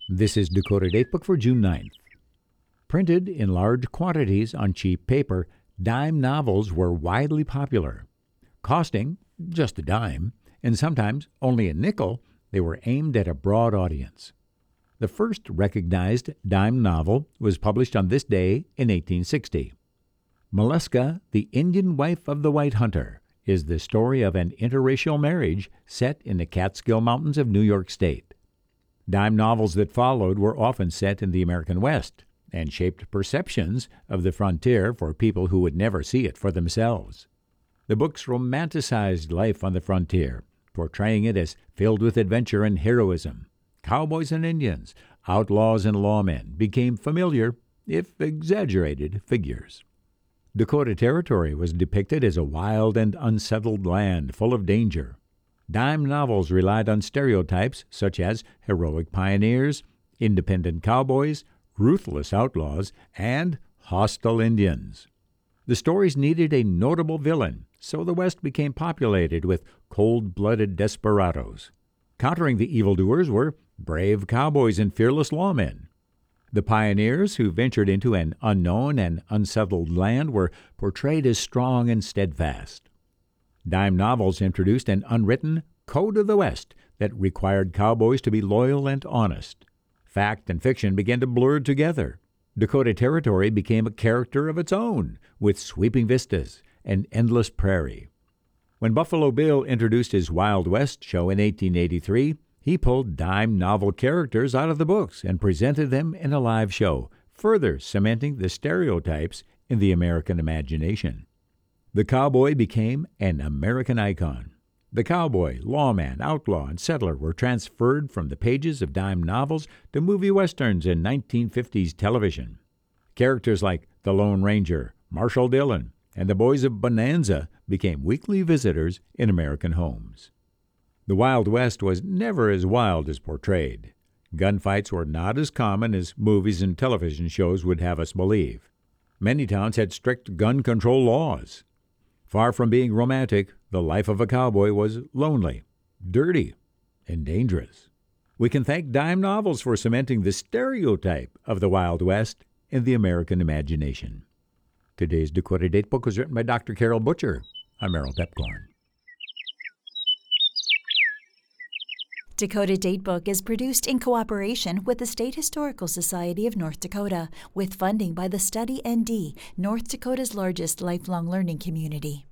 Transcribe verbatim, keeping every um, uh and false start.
This is Dakota Datebook for June ninth. Printed in large quantities on cheap paper, dime novels were widely popular. Costing just a dime, and sometimes only a nickel, they were aimed at a broad audience. The first recognized dime novel was published on this day in eighteen sixty. Mollusca, the Indian Wife of the White Hunter, is the story of an interracial marriage set in the Catskill Mountains of New York State. Dime novels that followed were often set in the American West and shaped perceptions of the frontier for people who would never see it for themselves. The books romanticized life on the frontier, portraying it as filled with adventure and heroism. Cowboys and Indians, outlaws and lawmen became familiar, if exaggerated, figures. Dakota Territory was depicted as a wild and unsettled land full of danger. Dime novels relied on stereotypes such as heroic pioneers, independent cowboys, ruthless outlaws, and hostile Indians. The stories needed a notable villain, so the West became populated with cold-blooded desperados. Countering the evildoers were brave cowboys and fearless lawmen. The pioneers who ventured into an unknown and unsettled land were portrayed as strong and steadfast. Dime novels introduced an unwritten Code of the West that required cowboys to be loyal and honest. Fact and fiction began to blur together. Dakota Territory became a character of its own, with sweeping vistas and endless prairie. When Buffalo Bill introduced his Wild West show in eighteen eighty-three, he pulled dime novel characters out of the books and presented them in a live show, further cementing the stereotypes in the American imagination. The cowboy became an American icon. The cowboy, lawman, outlaw, and settler were transferred from the pages of dime novels to movie westerns and nineteen fifties television. Characters like the Lone Ranger, Marshall Dillon, and the Boys of Bonanza became weekly visitors in American homes. The Wild West was never as wild as portrayed. Gunfights were not as common as movies and television shows would have us believe. Many towns had strict gun control laws. Far from being romantic, the life of a cowboy was lonely, dirty, and dangerous. We can thank dime novels for cementing the stereotype of the Wild West in the American imagination. Today's Dakota Datebook was written by Doctor Carol Butcher. I'm Merrill Pepcorn. Dakota Datebook is produced in cooperation with the State Historical Society of North Dakota, with funding by the Study N D, North Dakota's largest lifelong learning community.